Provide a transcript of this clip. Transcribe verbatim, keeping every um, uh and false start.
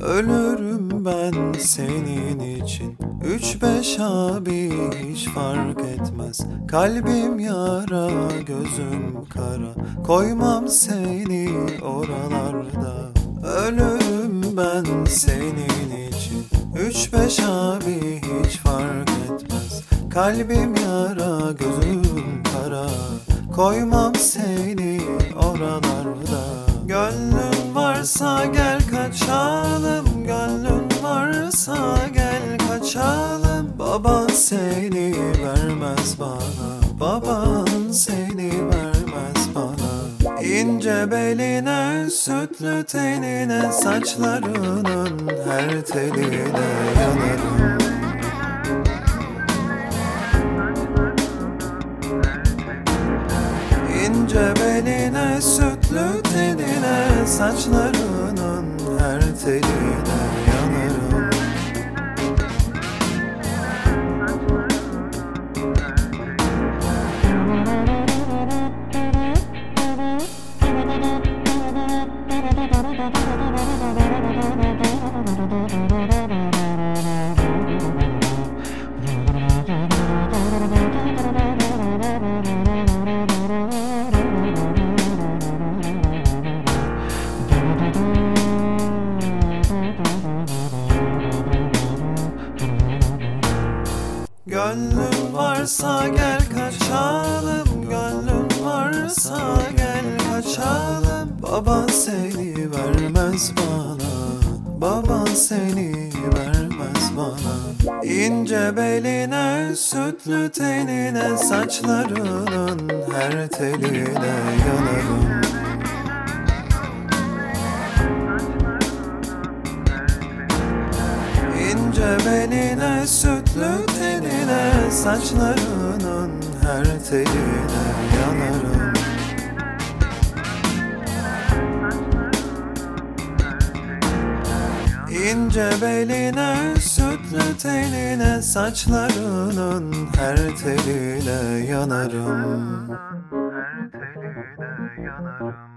Ölürüm ben senin için. Üç beş abi hiç fark etmez. Kalbim yara, gözüm kara. Koymam seni oralarda. Ölürüm ben senin için. Üç beş abi hiç fark etmez. Kalbim yara, gözüm kara. Koymam seni oralarda. Gönlün varsa gel kaçalım, gönlün varsa gel kaçalım. Baban seni vermez bana, baban seni vermez bana. İnce beline, sütlü tenine, saçlarının her teline yanarım. İnce beline, sütlü tenine, saçlarının her teline yanarım. Gönlün varsa gel kaçalım, gönlün varsa gel kaçalım. Baban seni vermez bana, baban seni vermez bana. İnce beline, sütlü tenine, saçlarının her teline yanarım. İnce beline, sütlü tenine, saçlarının her teline yanarım. İnce beline, sütlü tenine, saçlarının her teline yanarım. Her teline yanarım.